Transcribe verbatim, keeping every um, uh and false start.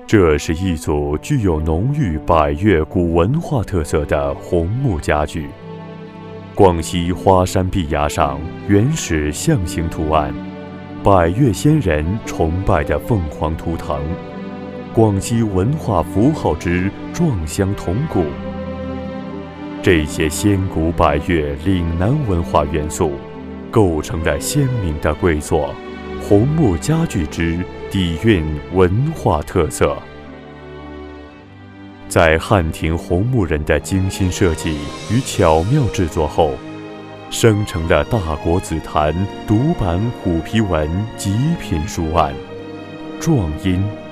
这是一组具有浓郁百越古文化特色的红木家具。广西花山壁崖上原始象形图案，百越先人崇拜的凤凰图腾，广西文化符号之壮乡铜鼓。这些先古百越岭南文化元素，构成了鲜明的贵作红木家具之底蕴文化特色。在汉庭红木人的精心设计与巧妙制作后，生成了大国紫檀独版虎皮纹极品书案，壮阴